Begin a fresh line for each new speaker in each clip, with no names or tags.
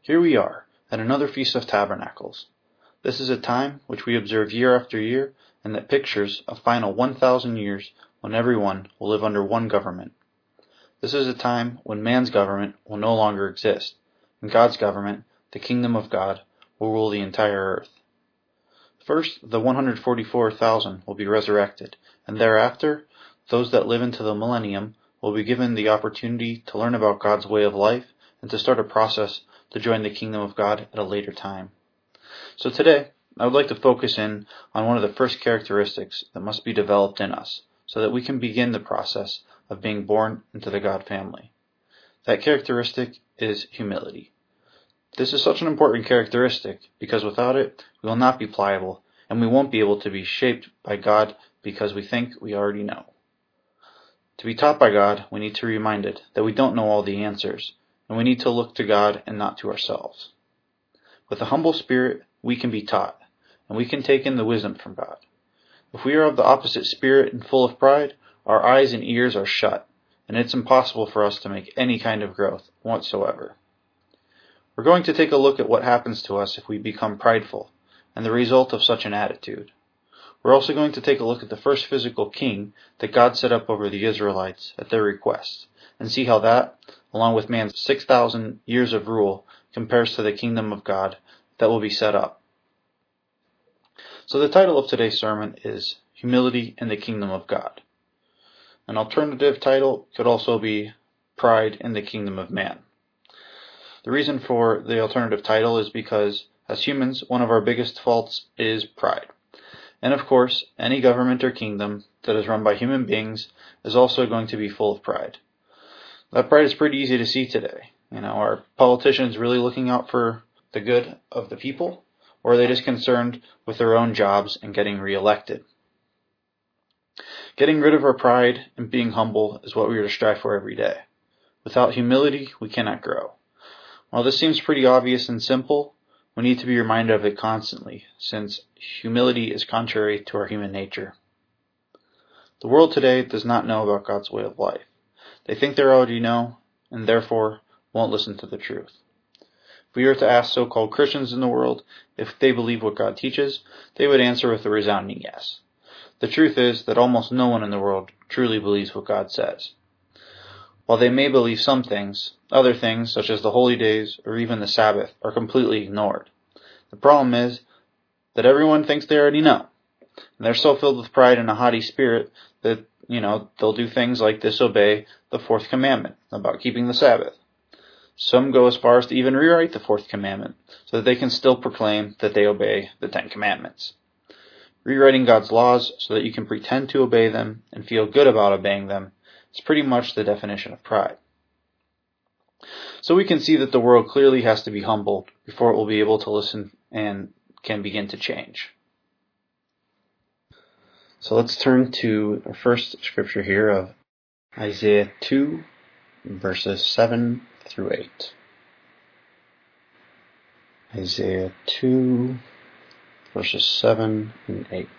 Here we are, at another Feast of Tabernacles. This is a time which we observe year after year, and that pictures a final 1,000 years when everyone will live under one government. This is a time when man's government will no longer exist, and God's government, the kingdom of God, will rule the entire earth. First, the 144,000 will be resurrected, and thereafter, those that live into the millennium will be given the opportunity to learn about God's way of life and to start a process to join the kingdom of God at a later time. So today, I would like to focus in on one of the first characteristics that must be developed in us so that we can begin the process of being born into the God family. That characteristic is humility. This is such an important characteristic because without it, we will not be pliable and we won't be able to be shaped by God because we think we already know. To be taught by God, we need to be reminded that we don't know all the answers, and we need to look to God and not to ourselves. With a humble spirit, we can be taught, and we can take in the wisdom from God. If we are of the opposite spirit and full of pride, our eyes and ears are shut, and it's impossible for us to make any kind of growth whatsoever. We're going to take a look at what happens to us if we become prideful, and the result of such an attitude. We're also going to take a look at the first physical king that God set up over the Israelites at their request, and see how that, along with man's 6,000 years of rule, compares to the kingdom of God that will be set up. So the title of today's sermon is Humility in the Kingdom of God. An alternative title could also be Pride in the Kingdom of Man. The reason for the alternative title is because, as humans, one of our biggest faults is pride. And of course, any government or kingdom that is run by human beings is also going to be full of pride. That pride is pretty easy to see today. Are politicians really looking out for the good of the people, or are they just concerned with their own jobs and getting reelected? Getting rid of our pride and being humble is what we are to strive for every day. Without humility, we cannot grow. While this seems pretty obvious and simple, we need to be reminded of it constantly, since humility is contrary to our human nature. The world today does not know about God's way of life. They think they already know, and therefore won't listen to the truth. If we were to ask so-called Christians in the world if they believe what God teaches, they would answer with a resounding yes. The truth is that almost no one in the world truly believes what God says. While they may believe some things, other things, such as the holy days or even the Sabbath, are completely ignored. The problem is that everyone thinks they already know. And they're so filled with pride and a haughty spirit that, they'll do things like disobey the fourth commandment about keeping the Sabbath. Some go as far as to even rewrite the fourth commandment so that they can still proclaim that they obey the 10 Commandments. Rewriting God's laws so that you can pretend to obey them and feel good about obeying them is pretty much the definition of pride. So we can see that the world clearly has to be humbled before it will be able to listen and can begin to change. So let's turn to our first scripture here of Isaiah 2, verses 7 through 8. Isaiah 2, verses 7 and 8.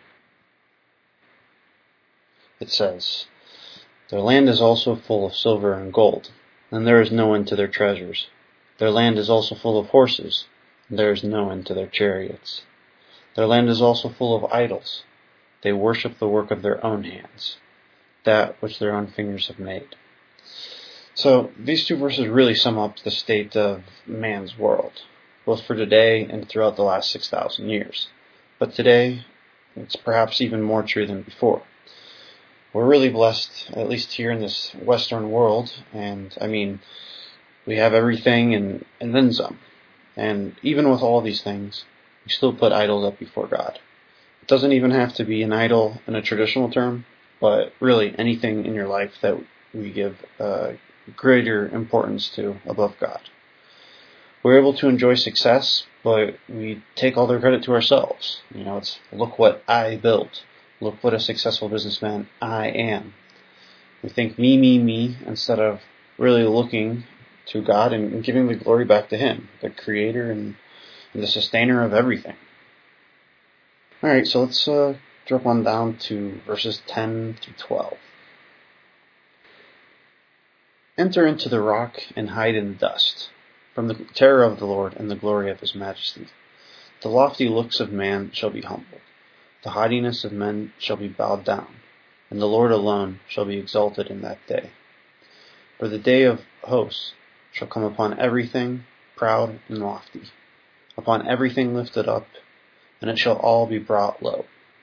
It says, "Their land is also full of silver and gold, and there is no end to their treasures. Their land is also full of horses, and there is no end to their chariots. Their land is also full of idols. They worship the work of their own hands, that which their own fingers have made." So these two verses really sum up the state of man's world, both for today and throughout the last 6,000 years. But today, it's perhaps even more true than before. We're really blessed, at least here in this Western world, and we have everything and then some. And even with all these things, we still put idols up before God. It doesn't even have to be an idol in a traditional term, but really anything in your life that we give greater importance to above God. We're able to enjoy success, but we take all the credit to ourselves. It's look what I built. Look what a successful businessman I am. We think me, instead of really looking to God and giving the glory back to Him, the creator and the sustainer of everything. Alright, so let's drop on down to verses 10 through 12. "Enter into the rock and hide in the dust. from the terror of the Lord and the glory of his majesty. The lofty looks of man shall be humbled, the haughtiness of men shall be bowed down, and the Lord alone shall be exalted in that day. For the day of hosts shall come upon everything proud and lofty, upon everything lifted up, and it shall all be brought low.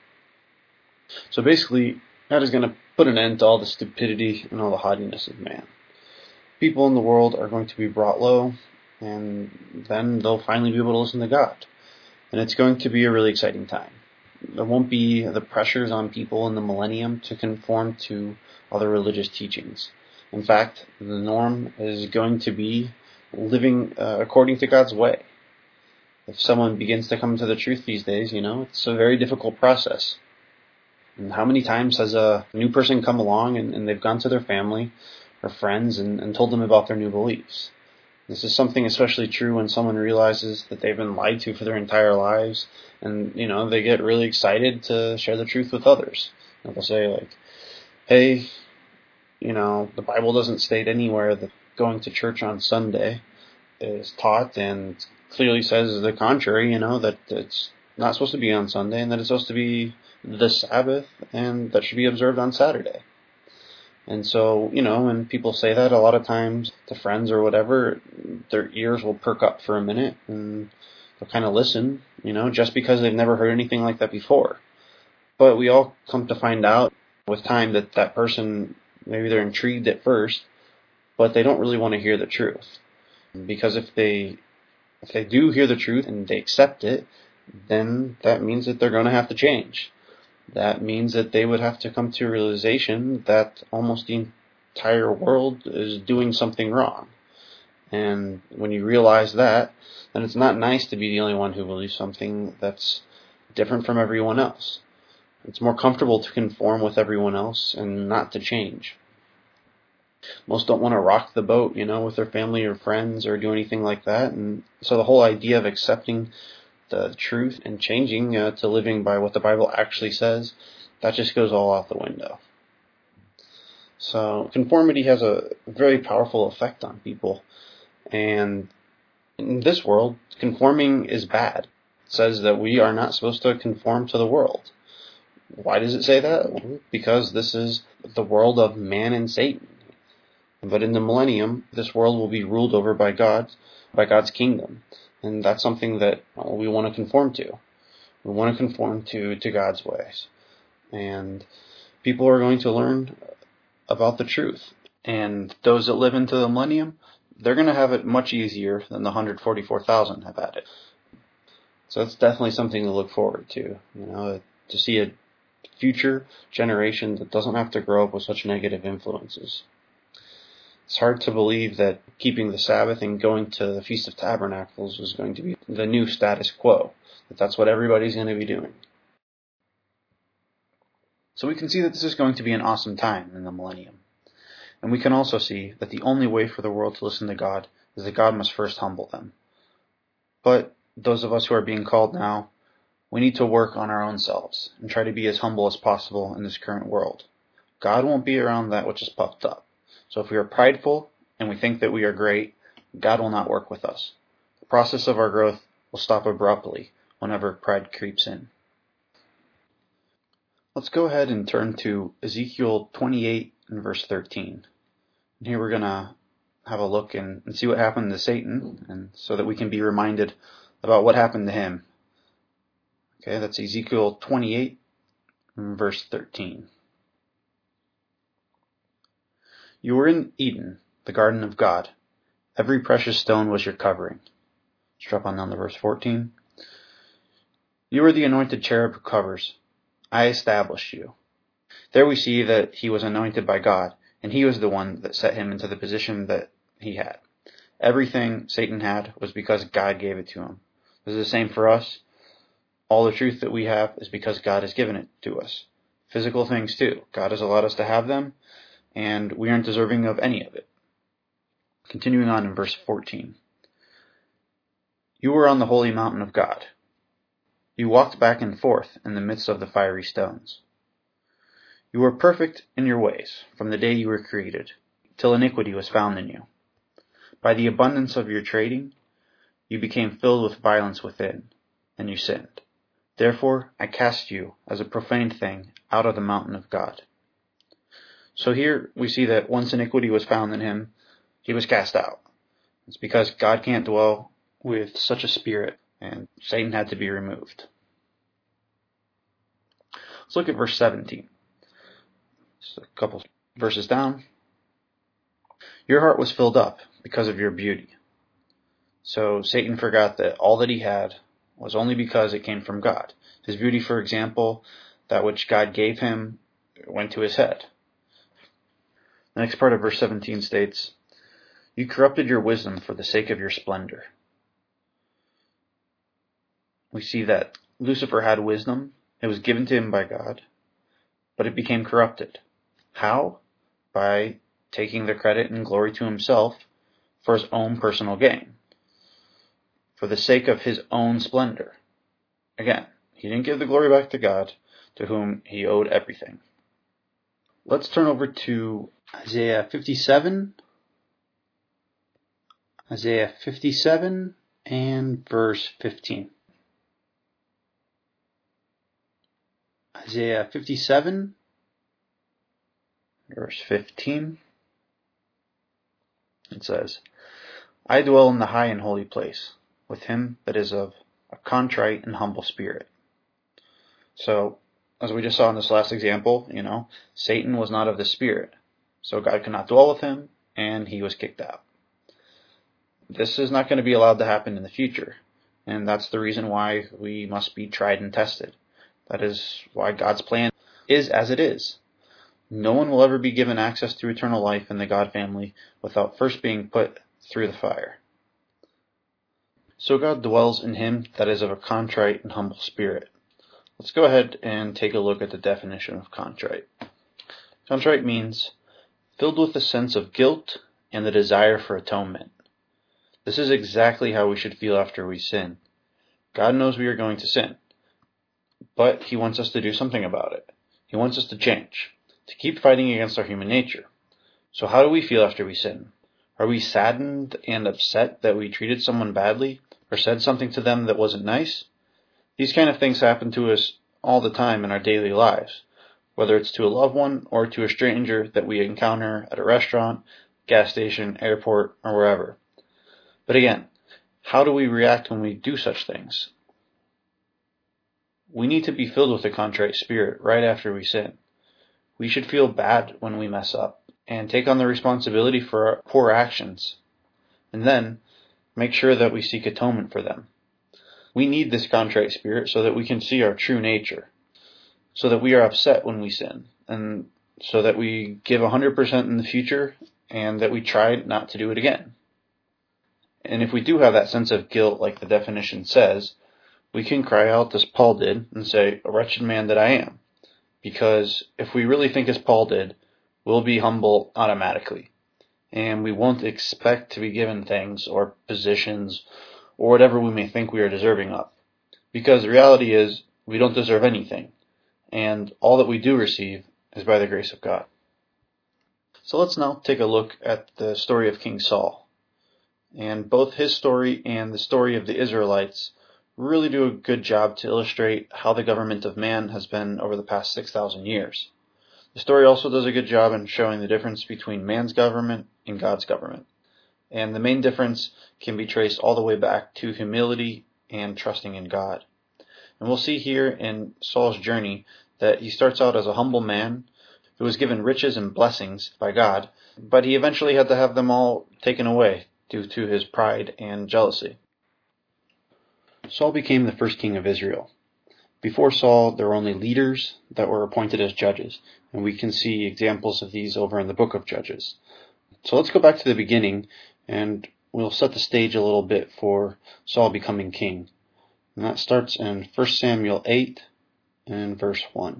So basically, God is going to put an end to all the stupidity and all the haughtiness of man. People in the world are going to be brought low, and then they'll finally be able to listen to God. And it's going to be a really exciting time. There won't be the pressures on people in the millennium to conform to other religious teachings. In fact, the norm is going to be living according to God's way. If someone begins to come to the truth these days, it's a very difficult process. And how many times has a new person come along and they've gone to their family or friends and told them about their new beliefs? This is something especially true when someone realizes that they've been lied to for their entire lives, and they get really excited to share the truth with others. And they'll say like, "Hey, the Bible doesn't state anywhere that going to church on Sunday is taught, and clearly says the contrary. That it's not supposed to be on Sunday, and that it's supposed to be the Sabbath, and that should be observed on Saturday." And so, when people say that, a lot of times to friends or whatever, their ears will perk up for a minute and they'll kind of listen, just because they've never heard anything like that before. But we all come to find out with time that person, maybe they're intrigued at first, but they don't really want to hear the truth. Because if they do hear the truth and they accept it, then that means that they're going to have to change. That means that they would have to come to a realization that almost the entire world is doing something wrong. And when you realize that, then it's not nice to be the only one who believes something that's different from everyone else. It's more comfortable to conform with everyone else and not to change. Most don't want to rock the boat, with their family or friends or do anything like that. And so the whole idea of accepting the truth and changing to living by what the Bible actually says, that just goes all out the window. So conformity has a very powerful effect on people. And in this world, conforming is bad. It says that we are not supposed to conform to the world. Why does it say that? Well, because this is the world of man and Satan. But in the millennium, this world will be ruled over by God's kingdom. And that's something that we want to conform to. We want to conform to God's ways. And people are going to learn about the truth. And those that live into the millennium, they're going to have it much easier than the 144,000 have had it. So it's definitely something to look forward to, to see a future generation that doesn't have to grow up with such negative influences. It's hard to believe that keeping the Sabbath and going to the Feast of Tabernacles was going to be the new status quo, that's what everybody's going to be doing. So we can see that this is going to be an awesome time in the millennium. And we can also see that the only way for the world to listen to God is that God must first humble them. But those of us who are being called now, we need to work on our own selves and try to be as humble as possible in this current world. God won't be around that which is puffed up. So if we are prideful and we think that we are great, God will not work with us. The process of our growth will stop abruptly whenever pride creeps in. Let's go ahead and turn to Ezekiel 28 and verse 13. And here we're going to have a look and see what happened to Satan, and so that we can be reminded about what happened to him. Okay, that's Ezekiel 28 and verse 13. You were in Eden, the garden of God. Every precious stone was your covering. Let's drop on down to verse 14. You were the anointed cherub who covers. I established you. There we see that he was anointed by God, and he was the one that set him into the position that he had. Everything Satan had was because God gave it to him. This is the same for us. All the truth that we have is because God has given it to us. Physical things too. God has allowed us to have them, and we aren't deserving of any of it. Continuing on in verse 14. You were on the holy mountain of God. You walked back and forth in the midst of the fiery stones. You were perfect in your ways from the day you were created, till iniquity was found in you. By the abundance of your trading, you became filled with violence within, and you sinned. Therefore, I cast you as a profane thing out of the mountain of God. So here we see that once iniquity was found in him, he was cast out. It's because God can't dwell with such a spirit, and Satan had to be removed. Let's look at verse 17. Just a couple verses down. Your heart was filled up because of your beauty. So Satan forgot that all that he had was only because it came from God. His beauty, for example, that which God gave him, went to his head. The next part of verse 17 states, you corrupted your wisdom for the sake of your splendor. We see that Lucifer had wisdom. It was given to him by God, but it became corrupted. How? By taking the credit and glory to himself for his own personal gain, for the sake of his own splendor. Again, he didn't give the glory back to God, to whom he owed everything. Let's turn over to Isaiah 57. Isaiah 57 and verse 15. Isaiah 57, verse 15. It says, I dwell in the high and holy place, with him that is of a contrite and humble spirit. So, as we just saw in this last example, Satan was not of the spirit. So God could not dwell with him, and he was kicked out. This is not going to be allowed to happen in the future. And that's the reason why we must be tried and tested. That is why God's plan is as it is. No one will ever be given access to eternal life in the God family without first being put through the fire. So God dwells in him that is of a contrite and humble spirit. Let's go ahead and take a look at the definition of contrite. Contrite means filled with a sense of guilt and the desire for atonement. This is exactly how we should feel after we sin. God knows we are going to sin, but he wants us to do something about it. He wants us to change, to keep fighting against our human nature. So how do we feel after we sin? Are we saddened and upset that we treated someone badly or said something to them that wasn't nice? These kind of things happen to us all the time in our daily lives, whether it's to a loved one or to a stranger that we encounter at a restaurant, gas station, airport, or wherever. But again, how do we react when we do such things? We need to be filled with a contrite spirit right after we sin. We should feel bad when we mess up and take on the responsibility for our poor actions, and then make sure that we seek atonement for them. We need this contrite spirit so that we can see our true nature, so that we are upset when we sin, and so that we give 100% in the future, and that we try not to do it again. And if we do have that sense of guilt, like the definition says, we can cry out as Paul did and say, "A wretched man that I am." Because if we really think as Paul did, we'll be humble automatically. And we won't expect to be given things or positions or whatever we may think we are deserving of. Because the reality is, we don't deserve anything. And all that we do receive is by the grace of God. So let's now take a look at the story of King Saul. And both his story and the story of the Israelites really do a good job to illustrate how the government of man has been over the past 6,000 years. The story also does a good job in showing the difference between man's government and God's government. And the main difference can be traced all the way back to humility and trusting in God. And we'll see here in Saul's journey that he starts out as a humble man who was given riches and blessings by God, but he eventually had to have them all taken away due to his pride and jealousy. Saul became the first king of Israel. Before Saul, there were only leaders that were appointed as judges, and we can see examples of these over in the book of Judges. So let's go back to the beginning, and we'll set the stage a little bit for Saul becoming king. And that starts in 1 Samuel 8 and verse 1.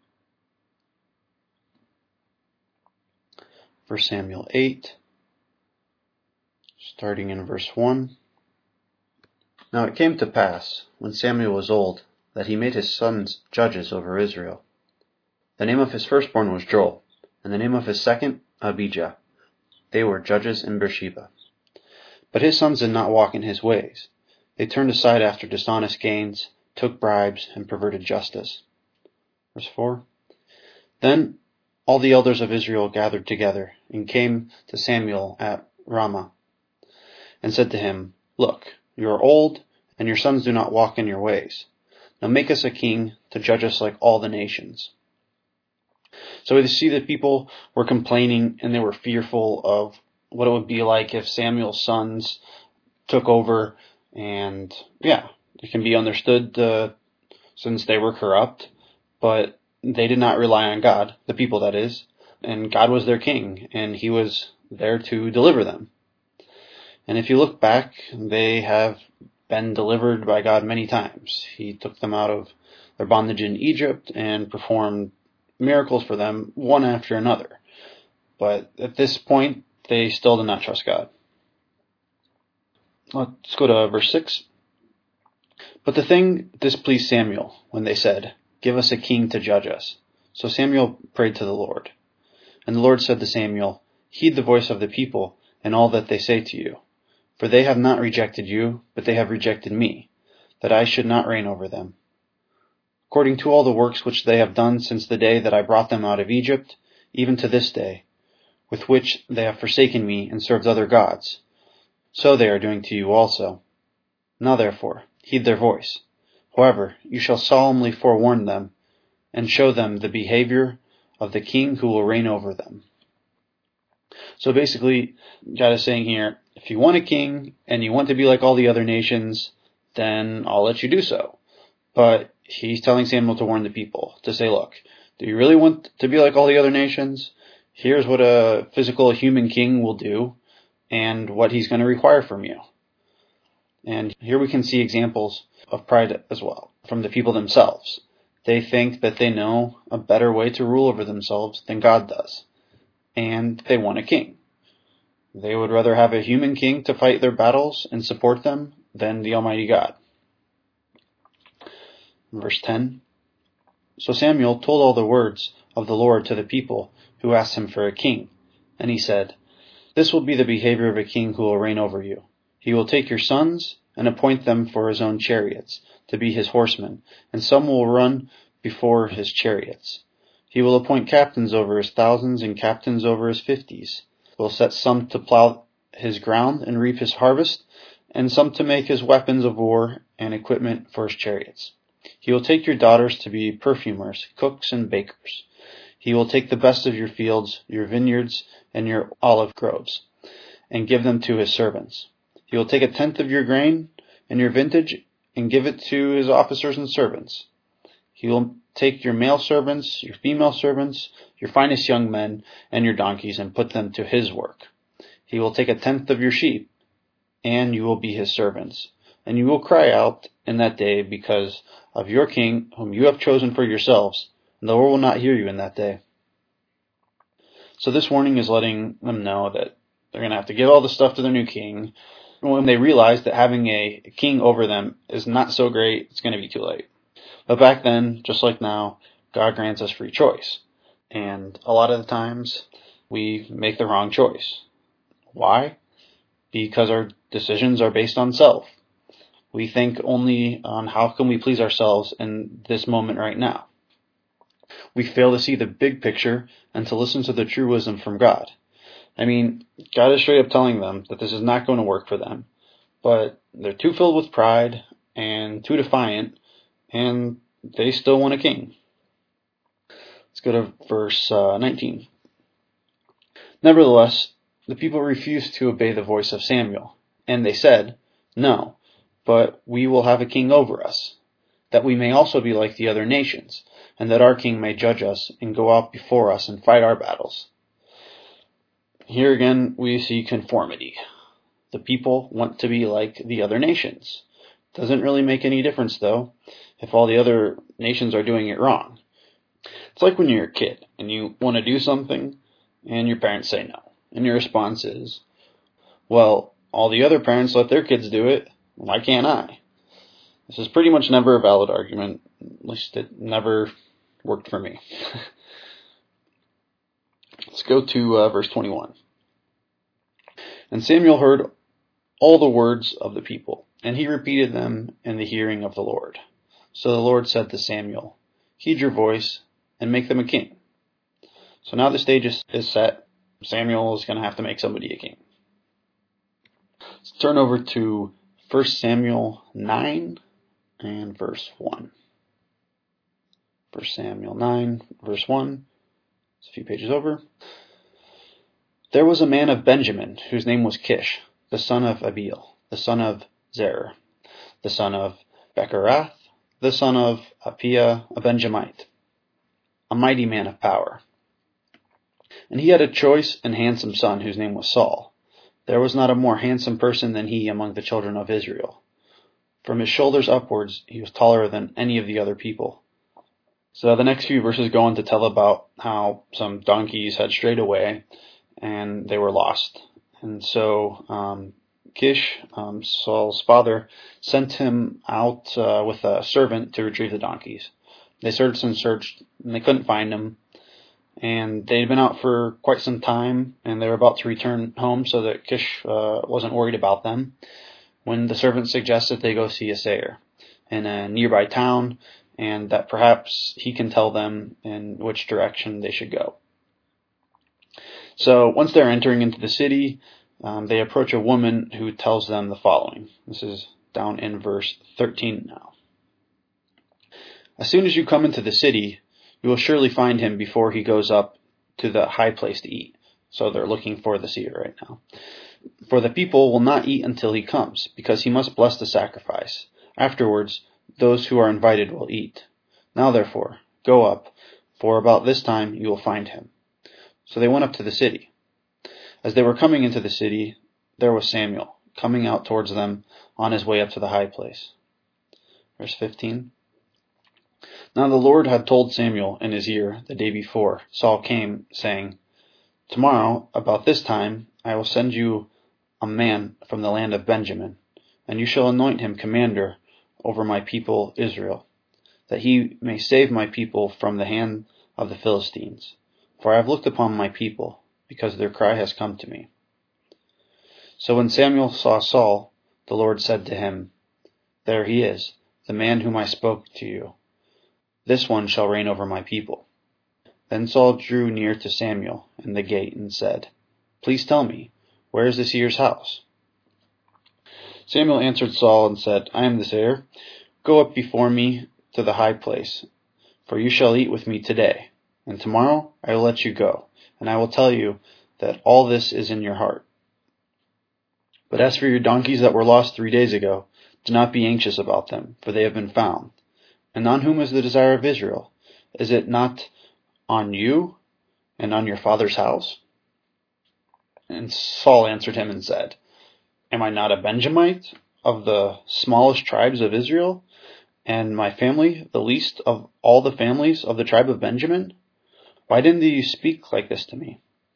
1 Samuel 8, starting in verse 1. Now it came to pass, when Samuel was old, that he made his sons judges over Israel. The name of his firstborn was Joel, and the name of his second, Abijah. They were judges in Beersheba. But his sons did not walk in his ways. They turned aside after dishonest gains, took bribes, and perverted justice. Verse 4. Then all the elders of Israel gathered together and came to Samuel at Ramah and said to him, Look, you are old, and your sons do not walk in your ways. Now make us a king to judge us like all the nations. So we see that people were complaining and they were fearful of what it would be like if Samuel's sons took over. And yeah, it can be understood since they were corrupt, but they did not rely on God, the people that is, and God was their king, and he was there to deliver them. And if you look back, they have been delivered by God many times. He took them out of their bondage in Egypt and performed miracles for them, one after another. But at this point, they still did not trust God. Let's go to verse 6. But the thing displeased Samuel when they said, Give us a king to judge us. So Samuel prayed to the Lord. And the Lord said to Samuel, Heed the voice of the people and all that they say to you. For they have not rejected you, but they have rejected me, that I should not reign over them. According to all the works which they have done since the day that I brought them out of Egypt, even to this day, with which they have forsaken me and served other gods, so they are doing to you also. Now therefore, heed their voice. However, you shall solemnly forewarn them, and show them the behavior of the king who will reign over them. So basically, God is saying here, if you want a king, and you want to be like all the other nations, then I'll let you do so. But he's telling Samuel to warn the people, to say, look, do you really want to be like all the other nations? Here's what a physical human king will do, and what he's going to require from you. And here we can see examples of pride as well, from the people themselves. They think that they know a better way to rule over themselves than God does, and they want a king. They would rather have a human king to fight their battles and support them than the Almighty God. Verse 10. So Samuel told all the words of the Lord to the people who asked him for a king. And he said, This will be the behavior of a king who will reign over you. He will take your sons and appoint them for his own chariots, to be his horsemen, and some will run before his chariots. He will appoint captains over his thousands and captains over his fifties. Will set some to plow his ground and reap his harvest, and some to make his weapons of war and equipment for his chariots. He will take your daughters to be perfumers, cooks, and bakers. He will take the best of your fields, your vineyards, and your olive groves, and give them to his servants. He will take 1/10 of your grain and your vintage, and give it to his officers and servants. He will take your male servants, your female servants, your finest young men, and your donkeys, and put them to his work. He will take 1/10 of your sheep, and you will be his servants. And you will cry out in that day because of your king, whom you have chosen for yourselves, and the Lord will not hear you in that day. So this warning is letting them know that they're going to have to give all the stuff to their new king. When they realize that having a king over them is not so great, it's going to be too late. But back then, just like now, God grants us free choice. And a lot of the times, we make the wrong choice. Why? Because our decisions are based on self. We think only on how can we please ourselves in this moment right now. We fail to see the big picture and to listen to the true wisdom from God. I mean, God is straight up telling them that this is not going to work for them, but they're too filled with pride and too defiant, and they still want a king. Let's go to verse 19. Nevertheless, the people refused to obey the voice of Samuel, and they said, No, but we will have a king over us, that we may also be like the other nations, and that our king may judge us and go out before us and fight our battles. Here again, we see conformity. The people want to be like the other nations. Doesn't really make any difference, though, if all the other nations are doing it wrong. It's like when you're a kid and you want to do something and your parents say no. And your response is, well, all the other parents let their kids do it. Why can't I? This is pretty much never a valid argument. At least it never worked for me. Let's go to verse 21. And Samuel heard all the words of the people, and he repeated them in the hearing of the Lord. So the Lord said to Samuel, "Heed your voice and make them a king." So now the stage is set. Samuel is going to have to make somebody a king. Let's turn over to 1 Samuel 9 and verse 1. 1 Samuel 9, verse 1. It's a few pages over. There was a man of Benjamin whose name was Kish, the son of Abiel, the son of Zerah, the son of Becherath, the son of Aphiah, a Benjamite, a mighty man of power. And he had a choice and handsome son whose name was Saul. There was not a more handsome person than he among the children of Israel. From his shoulders upwards, he was taller than any of the other people. So the next few verses go on to tell about how some donkeys had strayed away and they were lost. And so Kish, Saul's father, sent him out with a servant to retrieve the donkeys. They searched and searched, and they couldn't find them. And they'd been out for quite some time, and they were about to return home so that Kish wasn't worried about them, when the servant suggested they go see a sayer in a nearby town, and that perhaps he can tell them in which direction they should go. So once they're entering into the city, they approach a woman who tells them the following. This is down in verse 13 now. As soon as you come into the city, you will surely find him before he goes up to the high place to eat. So they're looking for the seer right now. For the people will not eat until he comes, because he must bless the sacrifice. Afterwards, those who are invited will eat. Now therefore, go up, for about this time you will find him. So they went up to the city. As they were coming into the city, there was Samuel, coming out towards them on his way up to the high place. Verse 15. Now the Lord had told Samuel in his ear the day before Saul came, saying, "Tomorrow, about this time, I will send you a man from the land of Benjamin, and you shall anoint him commander over my people Israel, that he may save my people from the hand of the Philistines. For I have looked upon my people, because their cry has come to me." So when Samuel saw Saul, the Lord said to him, "There he is, the man whom I spoke to you. This one shall reign over my people." Then Saul drew near to Samuel in the gate and said, "Please tell me, where is the seer's house?" Samuel answered Saul and said, "I am the seer. Go up before me to the high place, for you shall eat with me today, and tomorrow I will let you go, and I will tell you that all this is in your heart. But as for your donkeys that were lost 3 days ago, do not be anxious about them, for they have been found. And on whom is the desire of Israel? Is it not on you and on your father's house?" And Saul answered him and said, "Am I not a Benjamite of the smallest tribes of Israel, and my family the least of all the families of the tribe of Benjamin? Why didn't you speak like this to me?"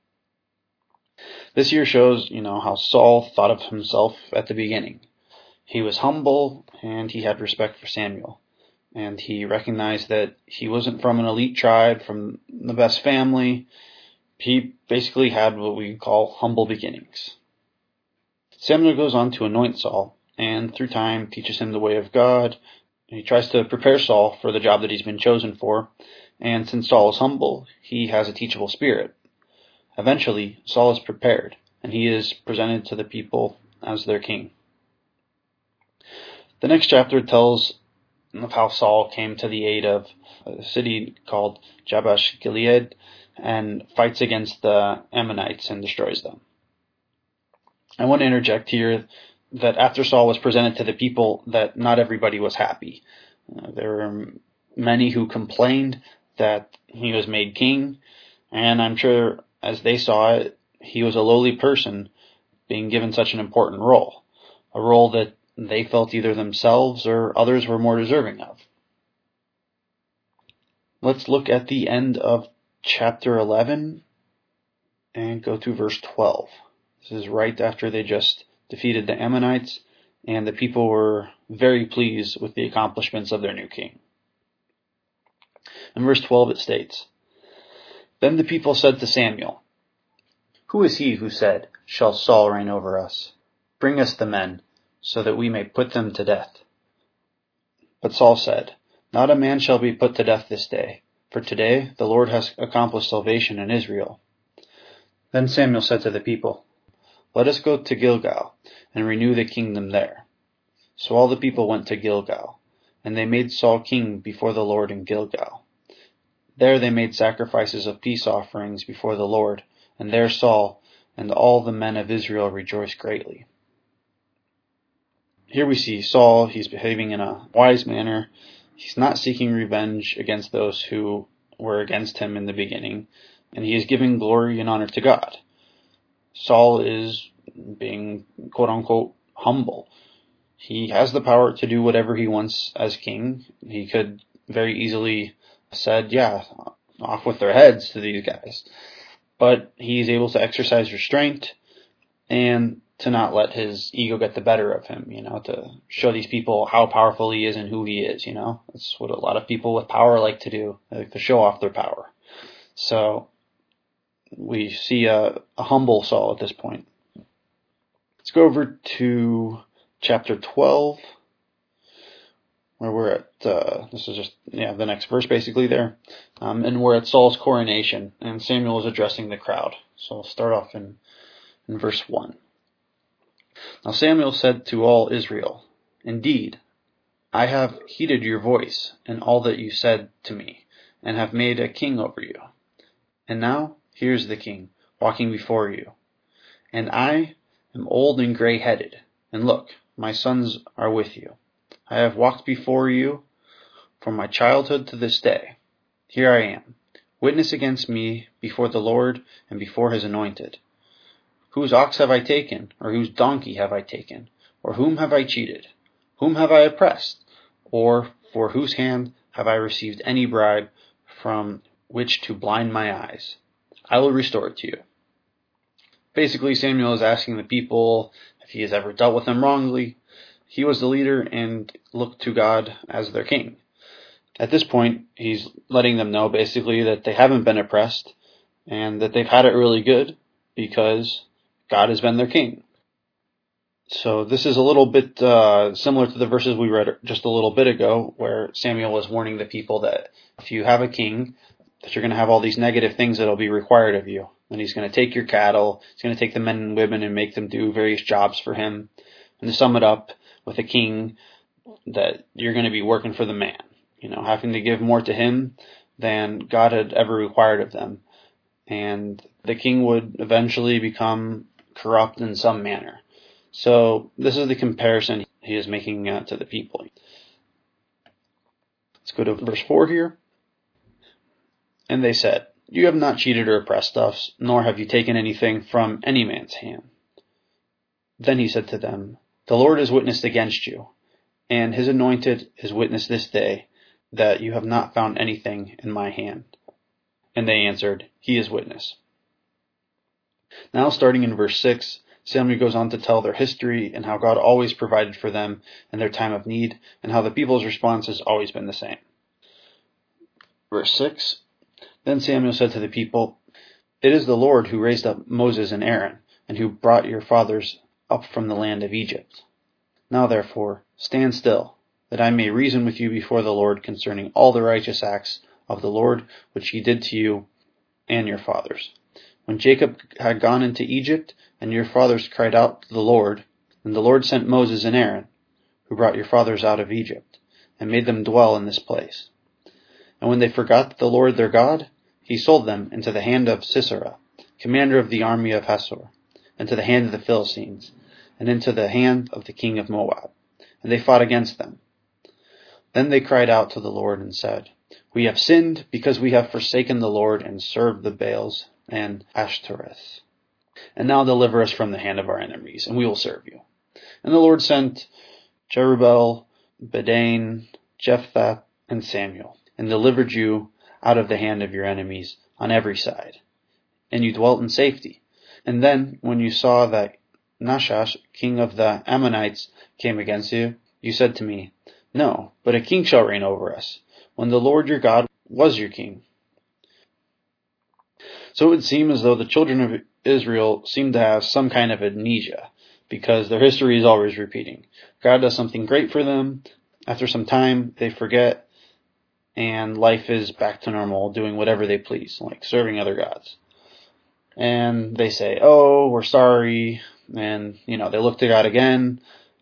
This here shows, how Saul thought of himself at the beginning. He was humble and he had respect for Samuel. And he recognized that he wasn't from an elite tribe, from the best family. He basically had what we call humble beginnings. Samuel goes on to anoint Saul, and through time teaches him the way of God. He tries to prepare Saul for the job that he's been chosen for, and since Saul is humble, he has a teachable spirit. Eventually, Saul is prepared, and he is presented to the people as their king. The next chapter tells of how Saul came to the aid of a city called Jabesh Gilead and fights against the Ammonites and destroys them. I want to interject here that after Saul was presented to the people, that not everybody was happy. There were many who complained that he was made king, and I'm sure as they saw it, he was a lowly person being given such an important role, a role that they felt either themselves or others were more deserving of. Let's look at the end of chapter 11 and go to verse 12. This is right after they just defeated the Ammonites, and the people were very pleased with the accomplishments of their new king. In verse 12 it states, "Then the people said to Samuel, 'Who is he who said, "Shall Saul reign over us?" Bring us the men, so that we may put them to death." But Saul said, "Not a man shall be put to death this day, for today the Lord has accomplished salvation in Israel." Then Samuel said to the people, "Let us go to Gilgal, and renew the kingdom there." So all the people went to Gilgal, and they made Saul king before the Lord in Gilgal. There they made sacrifices of peace offerings before the Lord, and there Saul and all the men of Israel rejoiced greatly. Here we see Saul, he's behaving in a wise manner. He's not seeking revenge against those who were against him in the beginning, and he is giving glory and honor to God. Saul is being, quote-unquote, humble. He has the power to do whatever he wants as king. He could very easily have said, yeah, off with their heads to these guys. But he's able to exercise restraint and to not let his ego get the better of him, to show these people how powerful he is and who he is, That's what a lot of people with power like to do. They like to show off their power. So we see a humble Saul at this point. Let's go over to chapter 12, where we're at, this is just, the next verse basically there. And we're at Saul's coronation, and Samuel is addressing the crowd. So I'll start off in verse 1. Now Samuel said to all Israel, "Indeed, I have heeded your voice and all that you said to me, and have made a king over you. And now here's the king walking before you. And I am old and gray-headed, and look, my sons are with you. I have walked before you from my childhood to this day. Here I am, witness against me before the Lord and before his anointed. Whose ox have I taken, or whose donkey have I taken? Or whom have I cheated? Whom have I oppressed? Or for whose hand have I received any bribe from which to blind my eyes? I will restore it to you." Basically, Samuel is asking the people if he has ever dealt with them wrongly. He was the leader and looked to God as their king. At this point, he's letting them know basically that they haven't been oppressed and that they've had it really good because God has been their king. So this is a little bit similar to the verses we read just a little bit ago, where Samuel was warning the people that if you have a king, that you're going to have all these negative things that will be required of you. And he's going to take your cattle, he's going to take the men and women and make them do various jobs for him. And to sum it up, with a king, that you're going to be working for the man, having to give more to him than God had ever required of them. And the king would eventually become corrupt in some manner. So this is the comparison he is making to the people. Let's go to verse 4 here. "And they said, 'You have not cheated or oppressed us, nor have you taken anything from any man's hand.' Then he said to them, 'The Lord is witness against you, and his anointed is witness this day, that you have not found anything in my hand.' And they answered, 'He is witness.'" Now starting in verse 6, Samuel goes on to tell their history and how God always provided for them in their time of need, and how the people's response has always been the same. Verse 6, "Then Samuel said to the people, 'It is the Lord who raised up Moses and Aaron, and who brought your fathers up from the land of Egypt. Now therefore, stand still, that I may reason with you before the Lord concerning all the righteous acts of the Lord which he did to you and your fathers. When Jacob had gone into Egypt, and your fathers cried out to the Lord, then the Lord sent Moses and Aaron, who brought your fathers out of Egypt, and made them dwell in this place. And when they forgot the Lord their God, he sold them into the hand of Sisera, commander of the army of Hasor, into the hand of the Philistines, and into the hand of the king of Moab. And they fought against them. Then they cried out to the Lord and said, 'We have sinned because we have forsaken the Lord and served the Baals and Ashtoreth. And now deliver us from the hand of our enemies, and we will serve you.' And the Lord sent Jerubbaal, Bedan, Jephthah, and Samuel, and delivered you out of the hand of your enemies on every side. And you dwelt in safety. And then, when you saw that Nahash, king of the Ammonites, came against you, you said to me, No, but a king shall reign over us, when the Lord your God was your king.' So it would seem as though the children of Israel seemed to have some kind of amnesia. because their history is always repeating. God does something great for them. After some time, they forget, and life is back to normal, doing whatever they please, like serving other gods. And they say, oh, we're sorry, and, they look to God again,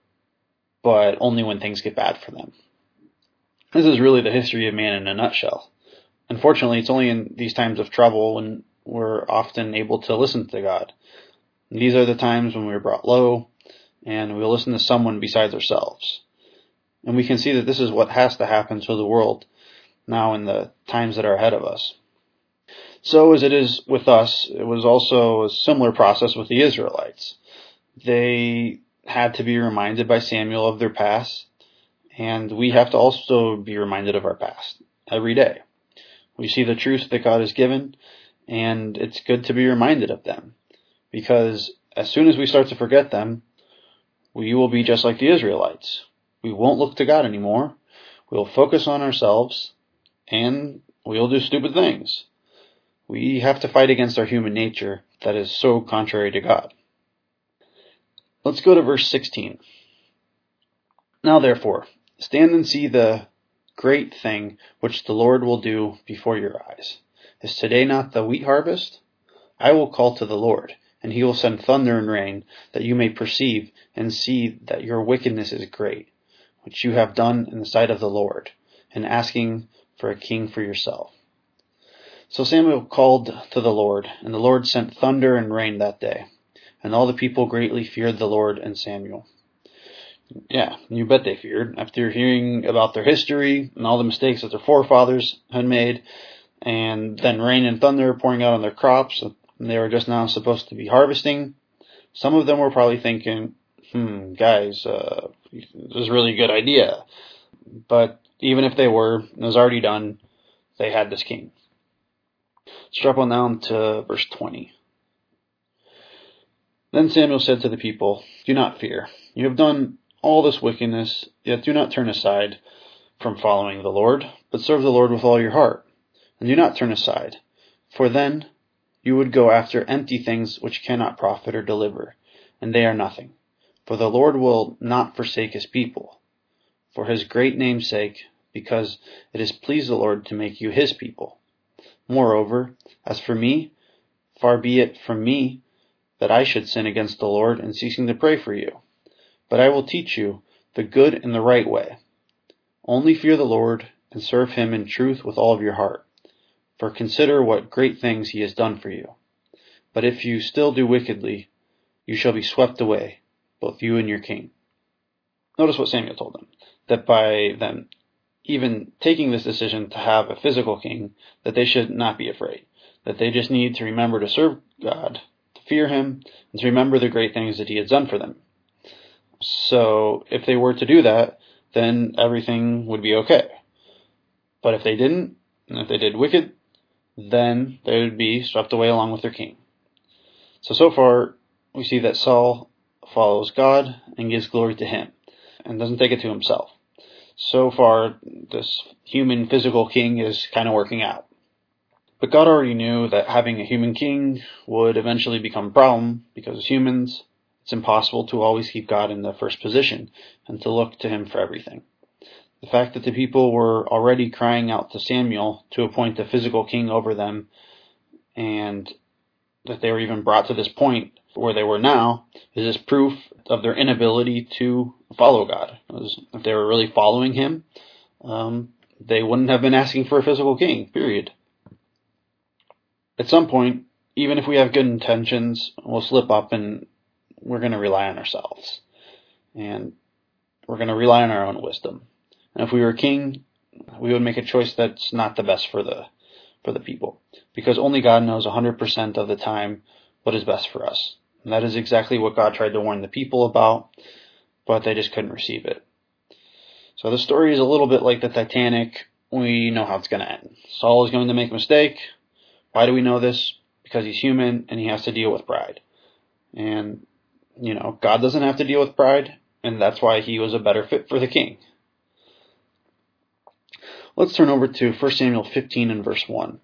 but only when things get bad for them. This is really the history of man in a nutshell. Unfortunately, it's only in these times of trouble when we're often able to listen to God. These are the times when we're brought low, and we'll listen to someone besides ourselves. And we can see that this is what has to happen to the world now in the times that are ahead of us. So as it is with us, it was also a similar process with the Israelites. They had to be reminded by Samuel of their past, and we have to also be reminded of our past every day. We see the truth that God has given, and it's good to be reminded of them, because as soon as we start to forget them, we will be just like the Israelites. We won't look to God anymore. We'll focus on ourselves, and we'll do stupid things. We have to fight against our human nature that is so contrary to God. Let's go to verse 16. Now therefore, stand and see the great thing which the Lord will do before your eyes. Is today not the wheat harvest? I will call to the Lord, and he will send thunder and rain, that you may perceive and see that your wickedness is great, which you have done in the sight of the Lord, and asking for a king for yourself. So Samuel called to the Lord, and the Lord sent thunder and rain that day, and all the people greatly feared the Lord and Samuel. Yeah, you bet they feared. After hearing about their history and all the mistakes that their forefathers had made, and then rain and thunder pouring out on their crops, and they were just now supposed to be harvesting, some of them were probably thinking, guys, this is a really good idea. But even if they were, it was already done. They had this king. Let's drop on down to verse 20. Then Samuel said to the people, do not fear. You have done all this wickedness, yet do not turn aside from following the Lord, but serve the Lord with all your heart. And do not turn aside, for then you would go after empty things which cannot profit or deliver, and they are nothing. For the Lord will not forsake his people, for his great name's sake, because it has pleased the Lord to make you his people. Moreover, as for me, far be it from me that I should sin against the Lord in ceasing to pray for you. But I will teach you the good and the right way. Only fear the Lord and serve him in truth with all of your heart. For consider what great things he has done for you. But if you still do wickedly, you shall be swept away, both you and your king. Notice what Samuel told them, that by them even taking this decision to have a physical king, that they should not be afraid, that they just need to remember to serve God, to fear him, and to remember the great things that he has done for them. So if they were to do that, then everything would be okay. But if they didn't, and if they did wicked, then they would be swept away along with their king. So far, we see that Saul follows God and gives glory to him, and doesn't take it to himself. So far, this human physical king is kind of working out. But God already knew that having a human king would eventually become a problem, because as humans, it's impossible to always keep God in the first position and to look to him for everything. The fact that the people were already crying out to Samuel to appoint a physical king over them, and that they were even brought to this point where they were now, is this proof of their inability to follow God. If they were really following him, they wouldn't have been asking for a physical king, period. At some point, even if we have good intentions, we'll slip up and we're going to rely on ourselves. And we're going to rely on our own wisdom. And if we were king, we would make a choice that's not the best for the people. Because only God knows 100% of the time what is best for us. And that is exactly what God tried to warn the people about, but they just couldn't receive it. So the story is a little bit like the Titanic. We know how it's going to end. Saul is going to make a mistake. Why do we know this? Because he's human and he has to deal with pride. And, God doesn't have to deal with pride, and that's why he was a better fit for the king. Let's turn over to 1 Samuel 15 and verse 1.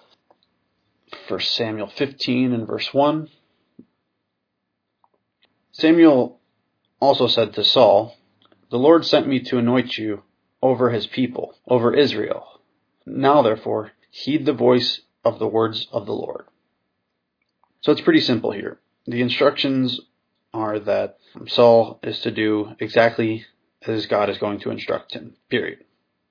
1 Samuel 15 and verse 1. Samuel also said to Saul, "The Lord sent me to anoint you over his people, over Israel. Now, therefore, heed the voice of the words of the Lord." So it's pretty simple here. The instructions are that Saul is to do exactly as God is going to instruct him, period.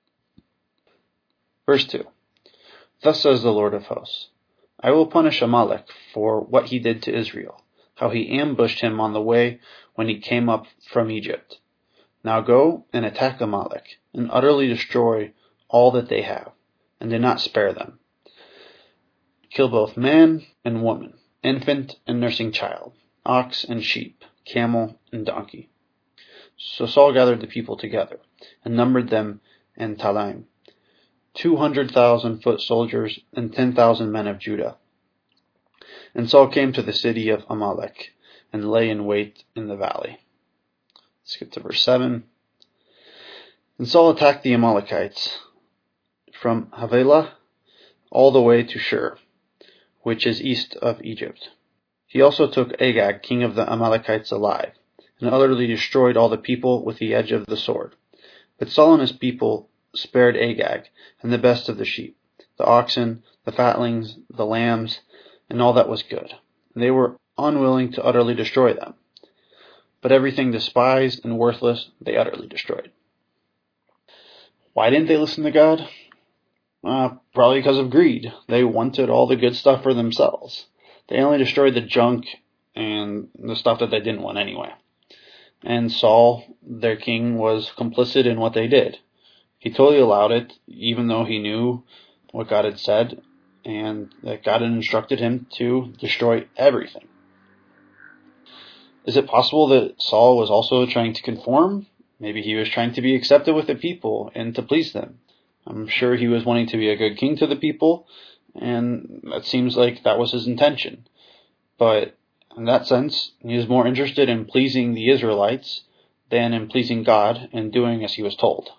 Verse 2. Thus says the Lord of hosts, I will punish Amalek for what he did to Israel, how he ambushed him on the way when he came up from Egypt. Now go and attack Amalek, and utterly destroy all that they have, and do not spare them. Kill both man and woman, infant and nursing child, ox and sheep, camel and donkey. So Saul gathered the people together, and numbered them in Telaim, 200,000 foot soldiers and 10,000 men of Judah. And Saul came to the city of Amalek, and lay in wait in the valley. Let's get to verse 7. And Saul attacked the Amalekites from Havilah all the way to Shur, which is east of Egypt. He also took Agag, king of the Amalekites, alive, and utterly destroyed all the people with the edge of the sword. But Saul and his people spared Agag, and the best of the sheep, the oxen, the fatlings, the lambs, and all that was good. And they were unwilling to utterly destroy them. But everything despised and worthless they utterly destroyed. Why didn't they listen to God? Probably because of greed. They wanted all the good stuff for themselves. They only destroyed the junk and the stuff that they didn't want anyway. And Saul, their king, was complicit in what they did. He totally allowed it, even though he knew what God had said, and that God had instructed him to destroy everything. Is it possible that Saul was also trying to conform? Maybe he was trying to be accepted with the people and to please them. I'm sure he was wanting to be a good king to the people, and that seems like that was his intention. But in that sense, he was more interested in pleasing the Israelites than in pleasing God and doing as he was told.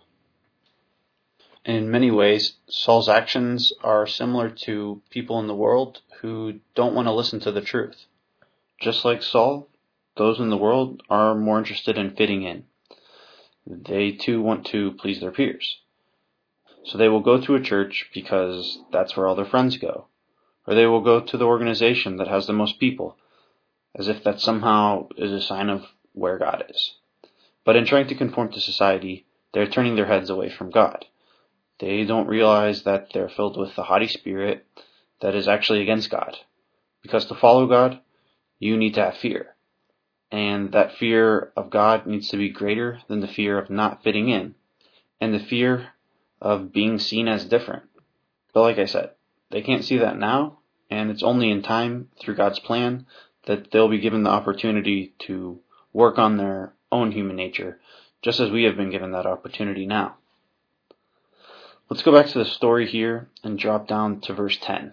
In many ways, Saul's actions are similar to people in the world who don't want to listen to the truth. Just like Saul, those in the world are more interested in fitting in. They too want to please their peers. So they will go to a church because that's where all their friends go. Or they will go to the organization that has the most people, as if that somehow is a sign of where God is. But in trying to conform to society, they're turning their heads away from God. They don't realize that they're filled with the haughty spirit that is actually against God. Because to follow God, you need to have fear. And that fear of God needs to be greater than the fear of not fitting in, and the fear of being seen as different. But like I said, they can't see that now, and it's only in time, through God's plan, that they'll be given the opportunity to work on their own human nature, just as we have been given that opportunity now. Let's go back to the story here and drop down to verse 10.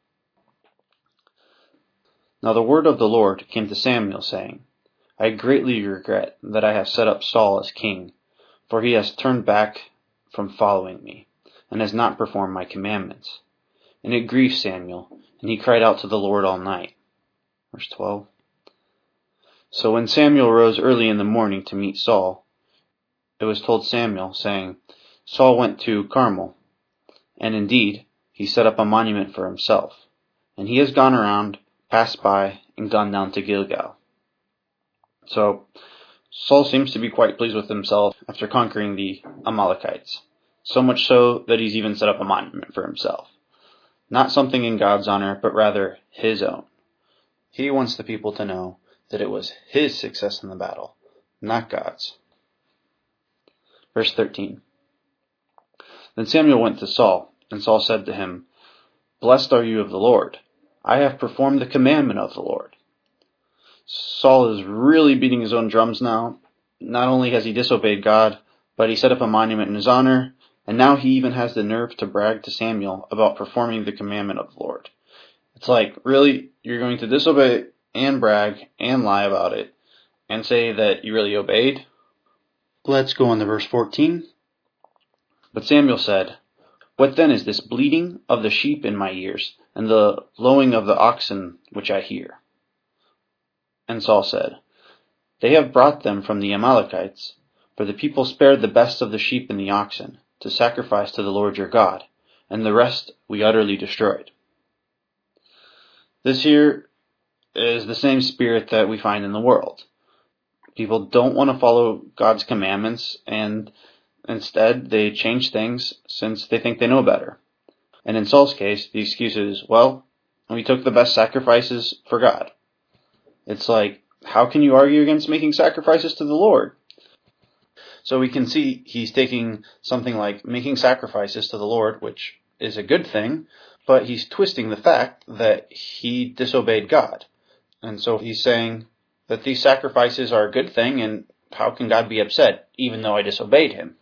Now the word of the Lord came to Samuel, saying, I greatly regret that I have set up Saul as king, for he has turned back from following me, and has not performed my commandments. And it grieved Samuel, and he cried out to the Lord all night. Verse 12. So when Samuel rose early in the morning to meet Saul, it was told Samuel, saying, Saul went to Carmel, and indeed he set up a monument for himself, and he has gone around, passed by, and gone down to Gilgal. So Saul seems to be quite pleased with himself after conquering the Amalekites, so much so that he's even set up a monument for himself. Not something in God's honor, but rather his own. He wants the people to know that it was his success in the battle, not God's. Verse 13. Then Samuel went to Saul, and Saul said to him, Blessed are you of the Lord. I have performed the commandment of the Lord. Saul is really beating his own drums now. Not only has he disobeyed God, but he set up a monument in his honor, and now he even has the nerve to brag to Samuel about performing the commandment of the Lord. It's like, really? You're going to disobey and brag and lie about it and say that you really obeyed? Let's go on to verse 14. But Samuel said, What then is this bleating of the sheep in my ears, and the lowing of the oxen which I hear? And Saul said, They have brought them from the Amalekites, for the people spared the best of the sheep and the oxen, to sacrifice to the Lord your God, and the rest we utterly destroyed. This here is the same spirit that we find in the world. People don't want to follow God's commandments, and instead they change things since they think they know better. And in Saul's case, the excuse is, well, we took the best sacrifices for God. It's like, how can you argue against making sacrifices to the Lord? So we can see he's taking something like making sacrifices to the Lord, which is a good thing, but he's twisting the fact that he disobeyed God. And so he's saying that these sacrifices are a good thing, and how can God be upset, even though I disobeyed him?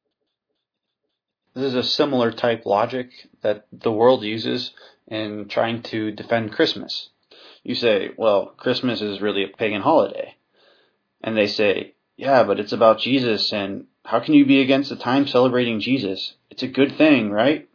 This is a similar type logic that the world uses in trying to defend Christmas. You say, well, Christmas is really a pagan holiday. And they say, yeah, but it's about Jesus, and how can you be against the time celebrating Jesus? It's a good thing, right?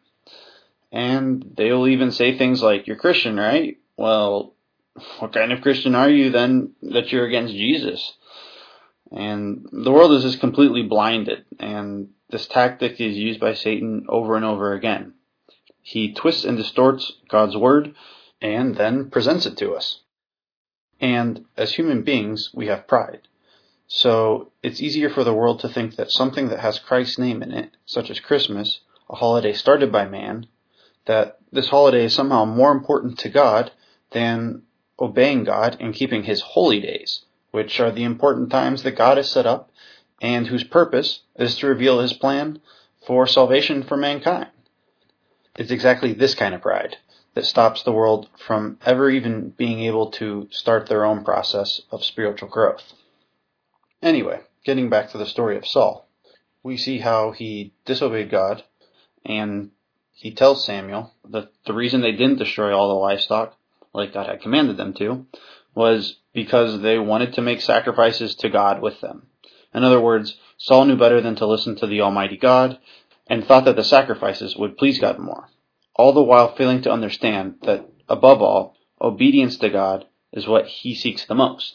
And they'll even say things like, you're Christian, right? Well, what kind of Christian are you then that you're against Jesus? And the world is just completely blinded, and this tactic is used by Satan over and over again. He twists and distorts God's word and then presents it to us. And as human beings, we have pride. So it's easier for the world to think that something that has Christ's name in it, such as Christmas, a holiday started by man, that this holiday is somehow more important to God than obeying God and keeping his holy days, which are the important times that God has set up and whose purpose is to reveal his plan for salvation for mankind. It's exactly this kind of pride that stops the world from ever even being able to start their own process of spiritual growth. Anyway, getting back to the story of Saul, we see how he disobeyed God, and he tells Samuel that the reason they didn't destroy all the livestock, like God had commanded them to, was because they wanted to make sacrifices to God with them. In other words, Saul knew better than to listen to the Almighty God, and thought that the sacrifices would please God more, all the while failing to understand that, above all, obedience to God is what he seeks the most.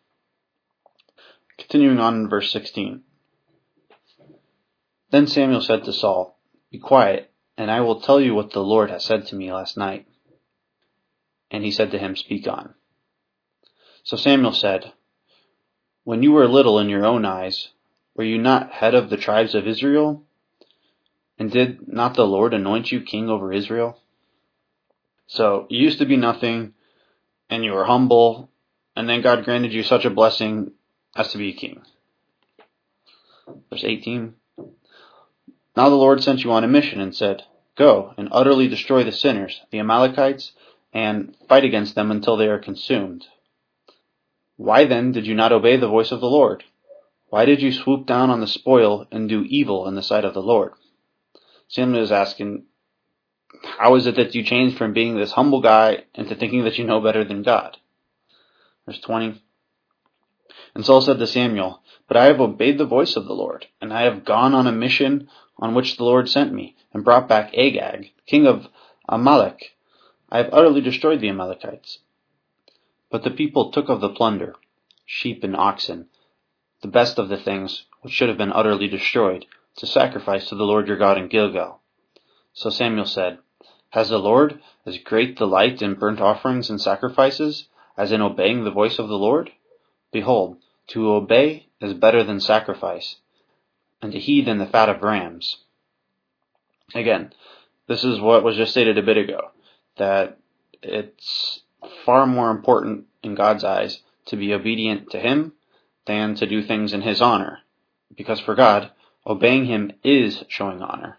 Continuing on in verse 16. Then Samuel said to Saul, "Be quiet, and I will tell you what the Lord has said to me last night." And he said to him, "Speak on." So Samuel said, "When you were little in your own eyes, were you not head of the tribes of Israel? And did not the Lord anoint you king over Israel?" So you used to be nothing, and you were humble, and then God granted you such a blessing as to be a king. Verse 18. Now the Lord sent you on a mission and said, "Go and utterly destroy the sinners, the Amalekites, and fight against them until they are consumed." Why then did you not obey the voice of the Lord? Why did you swoop down on the spoil and do evil in the sight of the Lord? Samuel is asking, how is it that you changed from being this humble guy into thinking that you know better than God? Verse 20. And Saul said to Samuel, "But I have obeyed the voice of the Lord, and I have gone on a mission on which the Lord sent me, and brought back Agag, king of Amalek. I have utterly destroyed the Amalekites." But the people took of the plunder, sheep and oxen, the best of the things which should have been utterly destroyed, to sacrifice to the Lord your God in Gilgal. So Samuel said, "Has the Lord as great delight in burnt offerings and sacrifices as in obeying the voice of the Lord? Behold, to obey is better than sacrifice, and to heed than the fat of rams." Again, this is what was just stated a bit ago, that it's far more important in God's eyes to be obedient to him than to do things in his honor, because for God, obeying him is showing honor.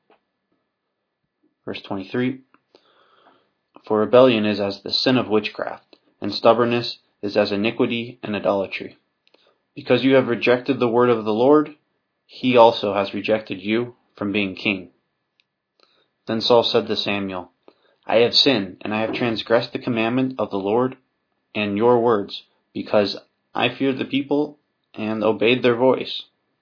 Verse 23, For rebellion is as the sin of witchcraft, and stubbornness is as iniquity and idolatry. Because you have rejected the word of the Lord, he also has rejected you from being king. Then Saul said to Samuel, "I have sinned, and I have transgressed the commandment of the Lord and your words, because I feared the people and obeyed their voice."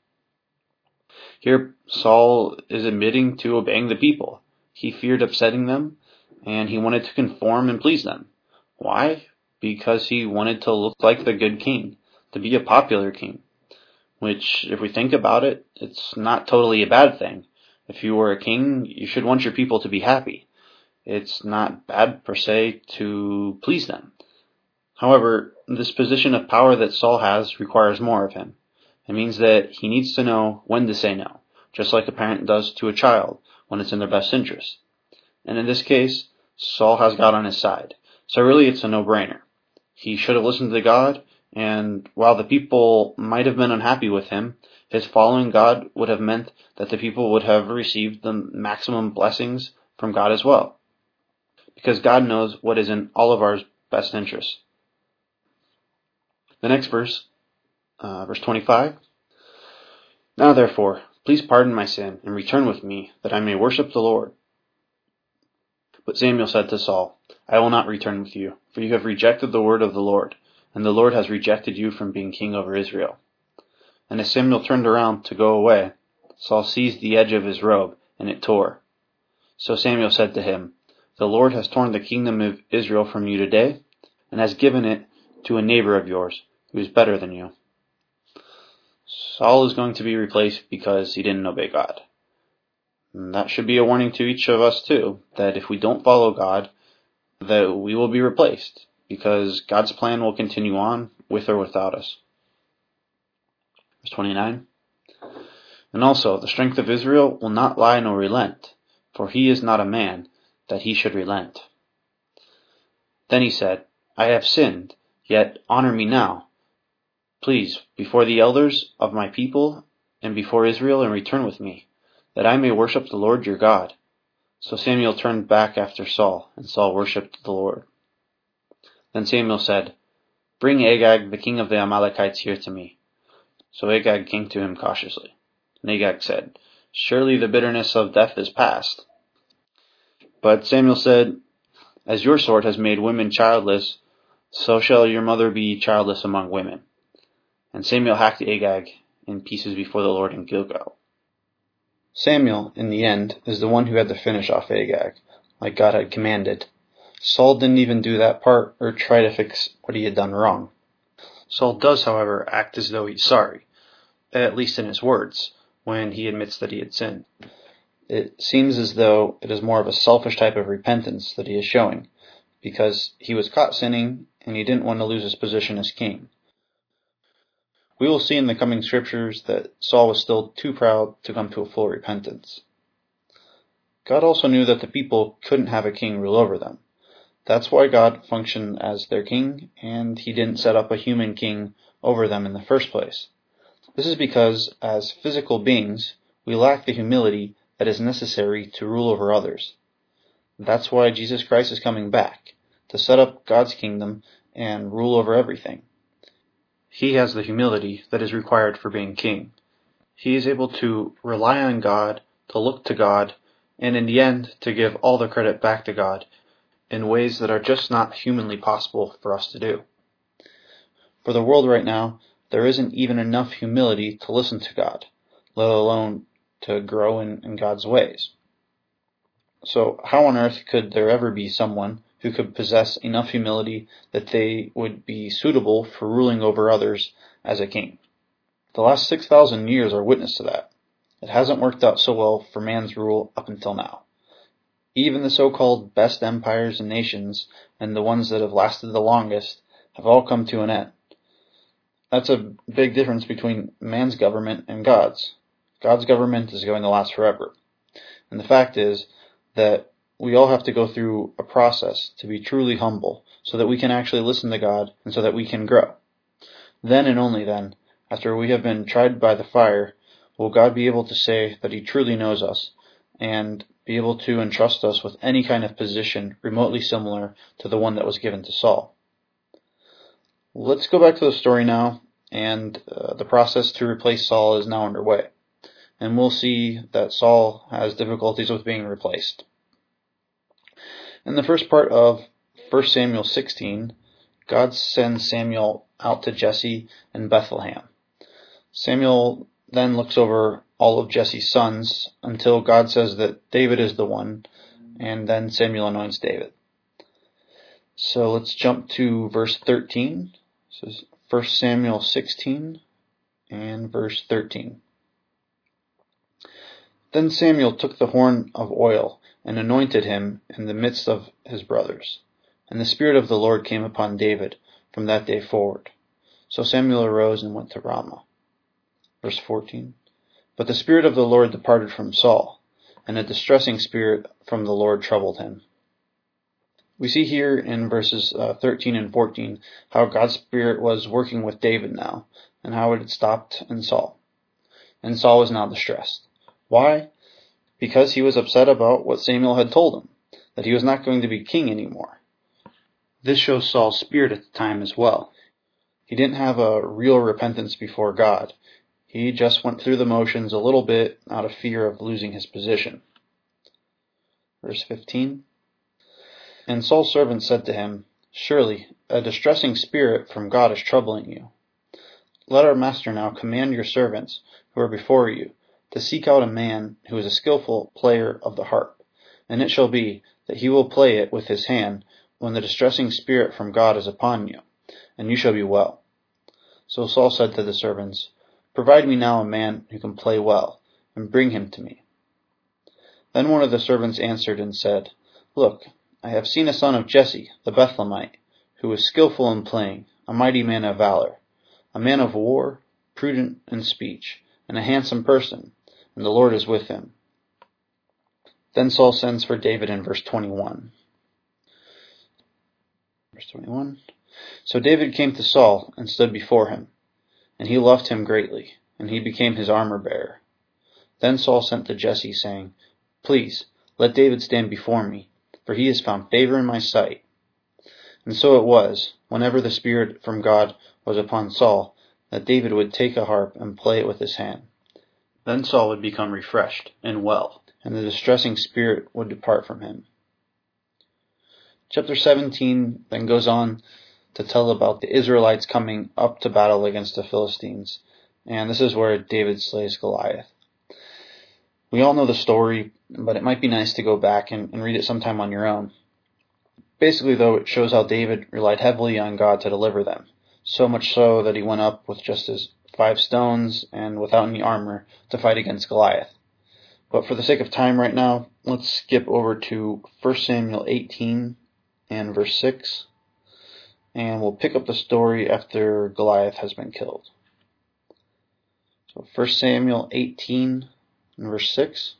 Here Saul is admitting to obeying the people. He feared upsetting them, and he wanted to conform and please them. Why? Because he wanted to look like the good king, to be a popular king, which, if we think about it, it's not totally a bad thing. If you were a king, you should want your people to be happy. It's not bad, per se, to please them. However, this position of power that Saul has requires more of him. It means that he needs to know when to say no, just like a parent does to a child when it's in their best interest. And in this case, Saul has God on his side, so really it's a no-brainer. He should have listened to God, and while the people might have been unhappy with him, his following God would have meant that the people would have received the maximum blessings from God as well, because God knows what is in all of our best interests. The next verse, verse 25. Now therefore, please pardon my sin and return with me, that I may worship the Lord. But Samuel said to Saul, I will not return with you, for you have rejected the word of the Lord, and the Lord has rejected you from being king over Israel. And as Samuel turned around to go away, Saul seized the edge of his robe, and it tore. So Samuel said to him, The Lord has torn the kingdom of Israel from you today, and has given it to a neighbor of yours, who is better than you. Saul is going to be replaced because he didn't obey God. And that should be a warning to each of us too, that if we don't follow God, that we will be replaced, because God's plan will continue on with or without us. Verse 29. And also, the strength of Israel will not lie nor relent, for he is not a man, that he should relent. Then he said, I have sinned, yet honor me now, please, before the elders of my people and before Israel, and return with me, that I may worship the Lord your God. So Samuel turned back after Saul, and Saul worshipped the Lord. Then Samuel said, Bring Agag, the king of the Amalekites, here to me. So Agag came to him cautiously. And Agag said, Surely the bitterness of death is past. But Samuel said, As your sword has made women childless, so shall your mother be childless among women. And Samuel hacked Agag in pieces before the Lord in Gilgal. Samuel, in the end, is the one who had to finish off Agag, like God had commanded. Saul didn't even do that part or try to fix what he had done wrong. Saul does, however, act as though he's sorry, at least in his words, when he admits that he had sinned. It seems as though it is more of a selfish type of repentance that he is showing, because he was caught sinning and he didn't want to lose his position as king. We will see in the coming scriptures that Saul was still too proud to come to a full repentance. God also knew that the people couldn't have a king rule over them. That's why God functioned as their king, and he didn't set up a human king over them in the first place. This is because, as physical beings, we lack the humility that is necessary to rule over others. That's why Jesus Christ is coming back, to set up God's kingdom and rule over everything. He has the humility that is required for being king. He is able to rely on God, to look to God, and in the end to give all the credit back to God in ways that are just not humanly possible for us to do. For the world right now, there isn't even enough humility to listen to God, let alone to grow in God's ways. So how on earth could there ever be someone who could possess enough humility that they would be suitable for ruling over others as a king? The last 6,000 years are witness to that. It hasn't worked out so well for man's rule up until now. Even the so-called best empires and nations, and the ones that have lasted the longest, have all come to an end. That's a big difference between man's government and God's. God's government is going to last forever. And the fact is that we all have to go through a process to be truly humble, so that we can actually listen to God and so that we can grow. Then and only then, after we have been tried by the fire, will God be able to say that he truly knows us and be able to entrust us with any kind of position remotely similar to the one that was given to Saul. Let's go back to the story now, and the process to replace Saul is now underway. And we'll see that Saul has difficulties with being replaced. In the first part of 1 Samuel 16, God sends Samuel out to Jesse in Bethlehem. Samuel then looks over all of Jesse's sons until God says that David is the one, and then Samuel anoints David. So let's jump to verse 13. This is 1 Samuel 16 and verse 13. Then Samuel took the horn of oil and anointed him in the midst of his brothers. And the Spirit of the Lord came upon David from that day forward. So Samuel arose and went to Ramah. Verse 14. But the Spirit of the Lord departed from Saul, and a distressing spirit from the Lord troubled him. We see here in verses 13 and 14 how God's Spirit was working with David now, and how it had stopped in Saul. And Saul was now distressed. Why? Because he was upset about what Samuel had told him, that he was not going to be king anymore. This shows Saul's spirit at the time as well. He didn't have a real repentance before God. He just went through the motions a little bit out of fear of losing his position. Verse 15. And Saul's servant said to him, Surely a distressing spirit from God is troubling you. Let our master now command your servants who are before you to seek out a man who is a skillful player of the harp, and it shall be that he will play it with his hand when the distressing spirit from God is upon you, and you shall be well. So Saul said to the servants, Provide me now a man who can play well, and bring him to me. Then one of the servants answered and said, Look, I have seen a son of Jesse, the Bethlehemite, who is skillful in playing, a mighty man of valor, a man of war, prudent in speech, and a handsome person, and the Lord is with him. Then Saul sends for David in verse 21. Verse 21. So David came to Saul and stood before him, and he loved him greatly, and he became his armor-bearer. Then Saul sent to Jesse, saying, Please, let David stand before me, for he has found favor in my sight. And so it was, whenever the Spirit from God was upon Saul, that David would take a harp and play it with his hand. Then Saul would become refreshed and well, and the distressing spirit would depart from him. Chapter 17 then goes on to tell about the Israelites coming up to battle against the Philistines, and this is where David slays Goliath. We all know the story, but it might be nice to go back and read it sometime on your own. Basically, though, it shows how David relied heavily on God to deliver them, so much so that he went up with just his 5 stones and without any armor to fight against Goliath. But for the sake of time right now, let's skip over to 1 Samuel 18 and verse 6, and we'll pick up the story after Goliath has been killed. So 1 Samuel 18 and verse 6.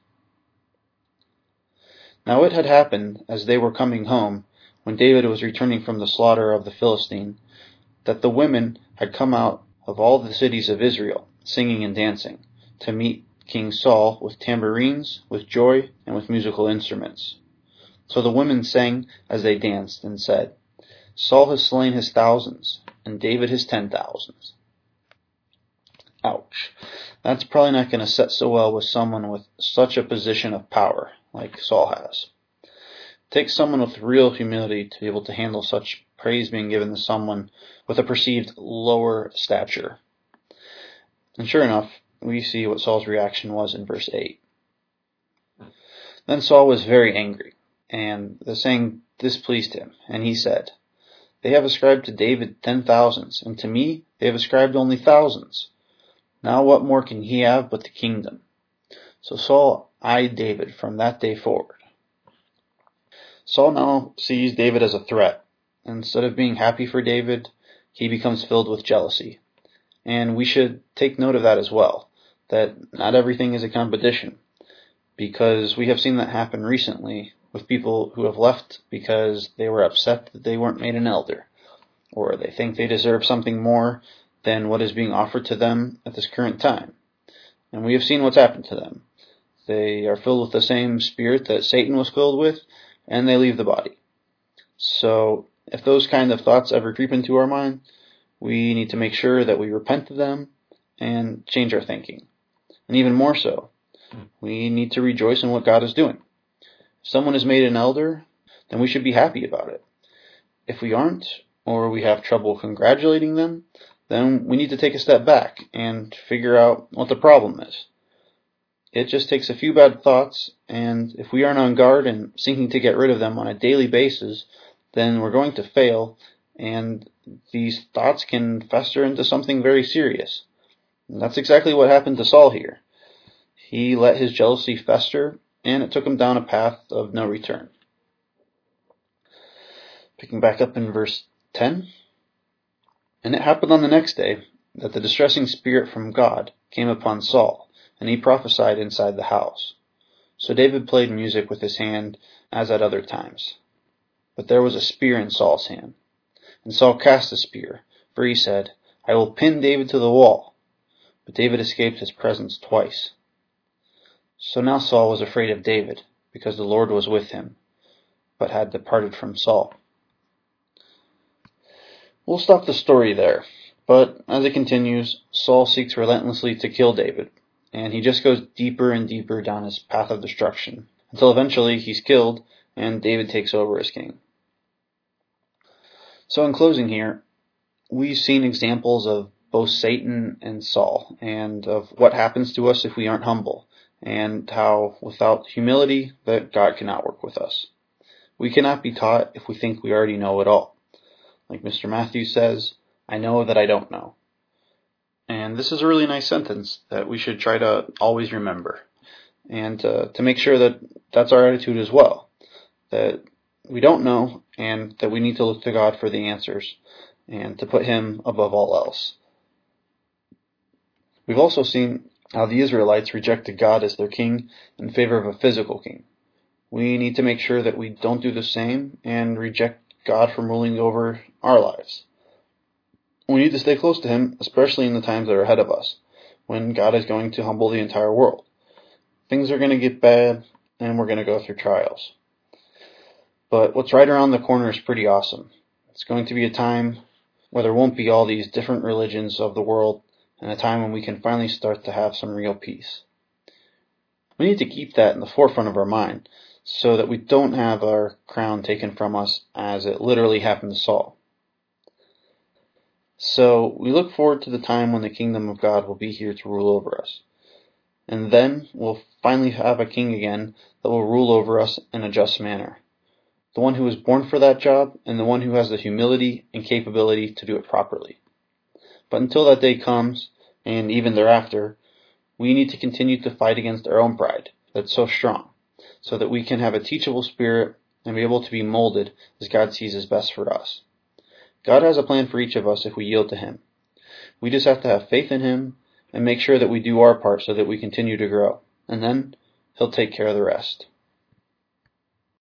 Now it had happened, as they were coming home, when David was returning from the slaughter of the Philistine, that the women had come out of all the cities of Israel, singing and dancing, to meet King Saul with tambourines, with joy, and with musical instruments. So the women sang as they danced, and said, Saul has slain his thousands, and David his 10,000s. Ouch. That's probably not going to set so well with someone with such a position of power like Saul has. It takes someone with real humility to be able to handle such praise being given to someone with a perceived lower stature. And sure enough, we see what Saul's reaction was in verse 8. Then Saul was very angry, and the saying displeased him, and he said, They have ascribed to David 10,000s, and to me they have ascribed only thousands. Now what more can he have but the kingdom? So Saul eyed David from that day forward. Saul now sees David as a threat. Instead of being happy for David, he becomes filled with jealousy. And we should take note of that as well, that not everything is a competition, because we have seen that happen recently with people who have left because they were upset that they weren't made an elder, or they think they deserve something more than what is being offered to them at this current time. And we have seen what's happened to them. They are filled with the same spirit that Satan was filled with, and they leave the body. So if those kind of thoughts ever creep into our mind, we need to make sure that we repent of them and change our thinking. And even more so, we need to rejoice in what God is doing. If someone is made an elder, then we should be happy about it. If we aren't, or we have trouble congratulating them, then we need to take a step back and figure out what the problem is. It just takes a few bad thoughts, and if we aren't on guard and seeking to get rid of them on a daily basis, then we're going to fail, and these thoughts can fester into something very serious. And that's exactly what happened to Saul here. He let his jealousy fester, and it took him down a path of no return. Picking back up in verse 10. And it happened on the next day that the distressing spirit from God came upon Saul, and he prophesied inside the house. So David played music with his hand as at other times. But there was a spear in Saul's hand. And Saul cast the spear, for he said, I will pin David to the wall. But David escaped his presence twice. So now Saul was afraid of David, because the Lord was with him, but had departed from Saul. We'll stop the story there, but as it continues, Saul seeks relentlessly to kill David, and he just goes deeper and deeper down his path of destruction, until eventually he's killed and David takes over as king. So in closing here, we've seen examples of both Satan and Saul, and of what happens to us if we aren't humble, and how without humility that God cannot work with us. We cannot be taught if we think we already know it all. Like Mr. Matthews says, I know that I don't know. And this is a really nice sentence that we should try to always remember, and to make sure that that's our attitude as well, that we don't know and that we need to look to God for the answers and to put Him above all else. We've also seen how the Israelites rejected God as their king in favor of a physical king. We need to make sure that we don't do the same and reject God from ruling over our lives. We need to stay close to Him, especially in the times that are ahead of us, when God is going to humble the entire world. Things are going to get bad, and we're going to go through trials. But what's right around the corner is pretty awesome. It's going to be a time where there won't be all these different religions of the world, and a time when we can finally start to have some real peace. We need to keep that in the forefront of our mind, so that we don't have our crown taken from us as it literally happened to Saul. So we look forward to the time when the kingdom of God will be here to rule over us. And then we'll finally have a king again that will rule over us in a just manner. The one who was born for that job, and the one who has the humility and capability to do it properly. But until that day comes, and even thereafter, we need to continue to fight against our own pride that's so strong, so that we can have a teachable spirit and be able to be molded as God sees is best for us. God has a plan for each of us if we yield to Him. We just have to have faith in Him and make sure that we do our part so that we continue to grow. And then He'll take care of the rest.